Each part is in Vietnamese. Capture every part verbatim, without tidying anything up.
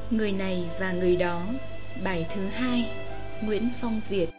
Người này và người đó. Bài thứ hai. Nguyễn Phong Việt.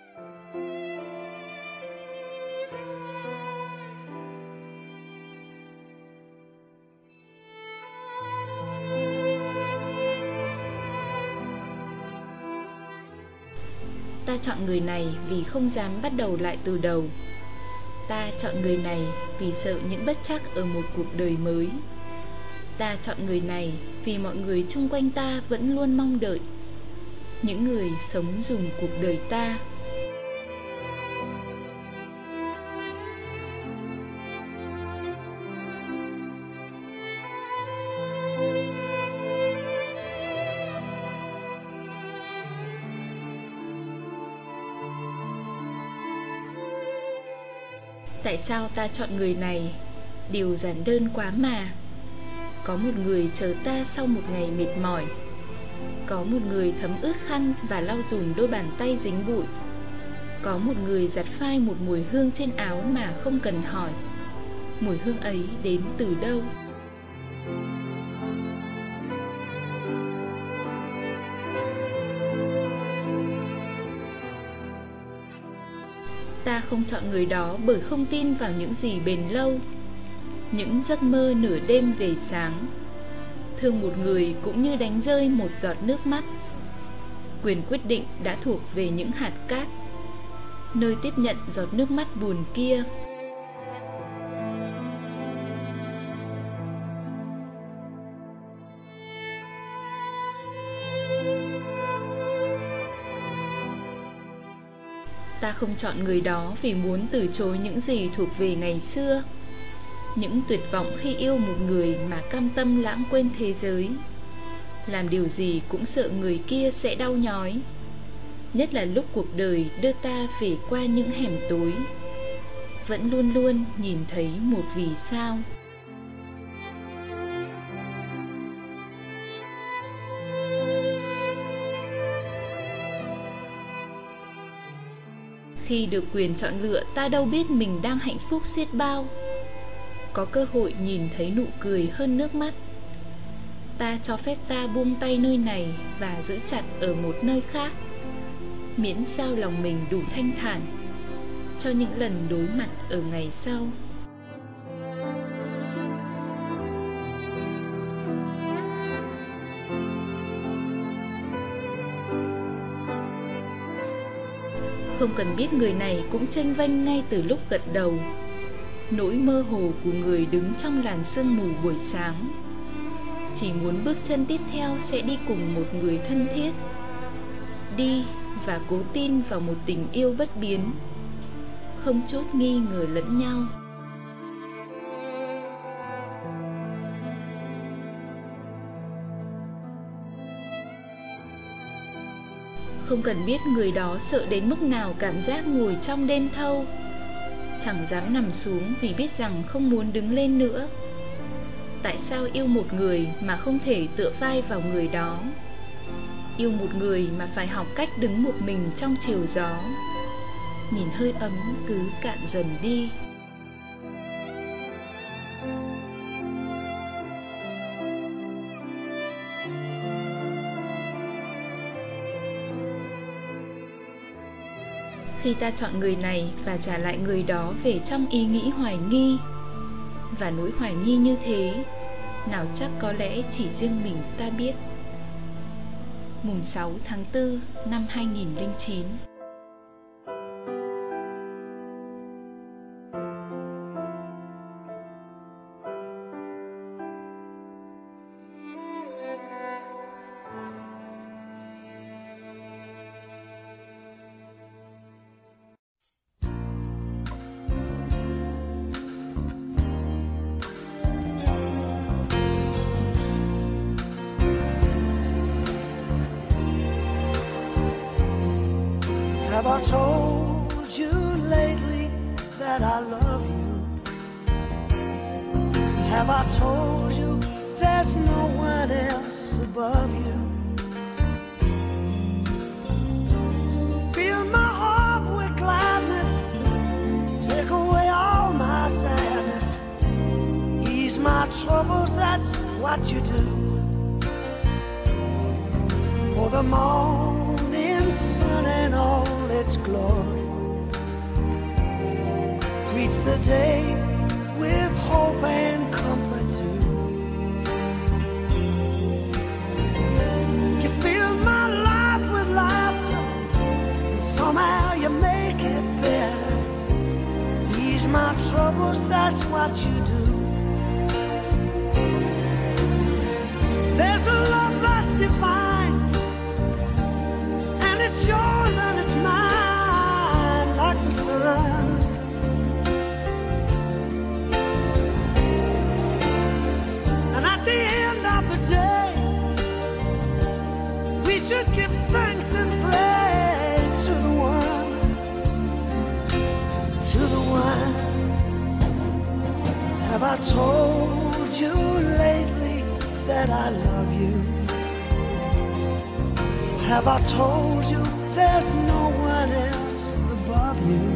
Ta chọn người này vì không dám bắt đầu lại từ đầu. Ta chọn người này vì sợ những bất trắc ở một cuộc đời mới. Ta chọn người này vì mọi người chung quanh ta vẫn luôn mong đợi, những người sống dùng cuộc đời ta. Tại sao ta chọn người này? Điều giản đơn quá mà. Có một người chờ ta sau một ngày mệt mỏi. Có một người thấm ướt khăn và lau dùm đôi bàn tay dính bụi. Có một người giặt phai một mùi hương trên áo mà không cần hỏi. Mùi hương ấy đến từ đâu? Ta không chọn người đó bởi không tin vào những gì bền lâu, những giấc mơ nửa đêm về sáng. Thương một người cũng như đánh rơi một giọt nước mắt. Quyền quyết định đã thuộc về những hạt cát, nơi tiếp nhận giọt nước mắt buồn kia. Ta không chọn người đó vì muốn từ chối những gì thuộc về ngày xưa, những tuyệt vọng khi yêu một người mà cam tâm lãng quên thế giới. Làm điều gì cũng sợ người kia sẽ đau nhói, nhất là lúc cuộc đời đưa ta về qua những hẻm tối, vẫn luôn luôn nhìn thấy một vì sao. Khi được quyền chọn lựa, ta đâu biết mình đang hạnh phúc xiết bao. Có cơ hội nhìn thấy nụ cười hơn nước mắt. Ta cho phép ta buông tay nơi này và giữ chặt ở một nơi khác, miễn sao lòng mình đủ thanh thản cho những lần đối mặt ở ngày sau. Không cần biết người này cũng chênh vênh ngay từ lúc gật đầu. Nỗi mơ hồ của người đứng trong làn sương mù buổi sáng, chỉ muốn bước chân tiếp theo sẽ đi cùng một người thân thiết. Đi và cố tin vào một tình yêu bất biến, không chút nghi ngờ lẫn nhau. Không cần biết người đó sợ đến mức nào cảm giác ngồi trong đêm thâu, chẳng dám nằm xuống vì biết rằng không muốn đứng lên nữa. Tại sao yêu một người mà không thể tựa vai vào người đó? Yêu một người mà phải học cách đứng một mình trong chiều gió, nhìn hơi ấm cứ cạn dần đi. Khi ta chọn người này và trả lại người đó về trong ý nghĩ hoài nghi, và nỗi hoài nghi như thế, nào chắc có lẽ chỉ riêng mình ta biết. Mùng sáu tháng tư năm hai nghìn lẻ chín. Have I told you lately that I love you? Have I told you there's no one else above you? Fill my heart with gladness, take away all my sadness, ease my troubles, that's what you do. the morning sun and all its glory. Greets the day with hope and comfort too. You fill my life with laughter, and somehow you make it better. Ease my troubles, that's what you do. There's a love that's divine, and it's yours and it's mine, like the sun. And at the end of the day, we should give thanks and praise to the one, to the one. Have I told you lately that I love you? Have I told you there's no one else above you?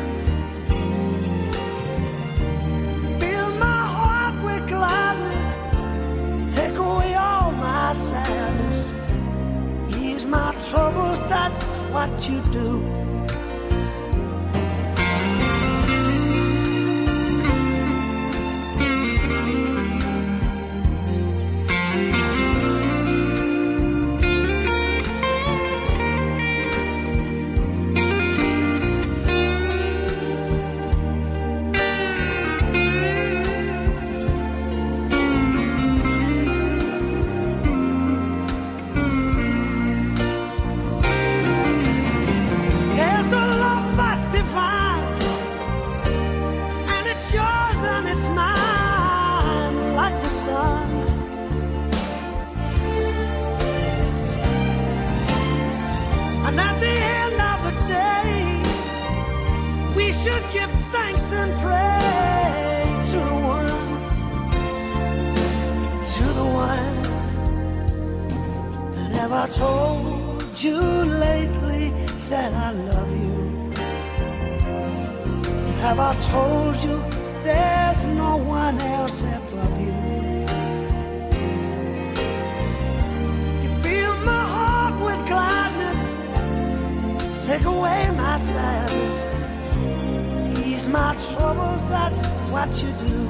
Fill my heart with gladness, take away all my sadness, ease my troubles, that's what you do. Have I told you lately that I love you? Have I told you there's no one else above you? You fill my heart with gladness, take away my sadness, ease my troubles, that's what you do.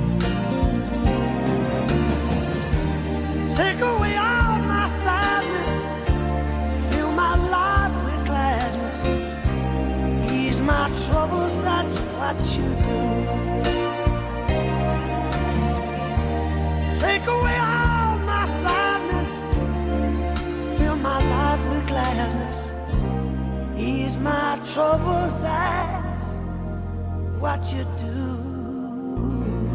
Take away all my sadness, fill my life with gladness, ease my troubles, that's what you do. Take away all my sadness, fill my life with gladness, ease my troubles, that's what you do.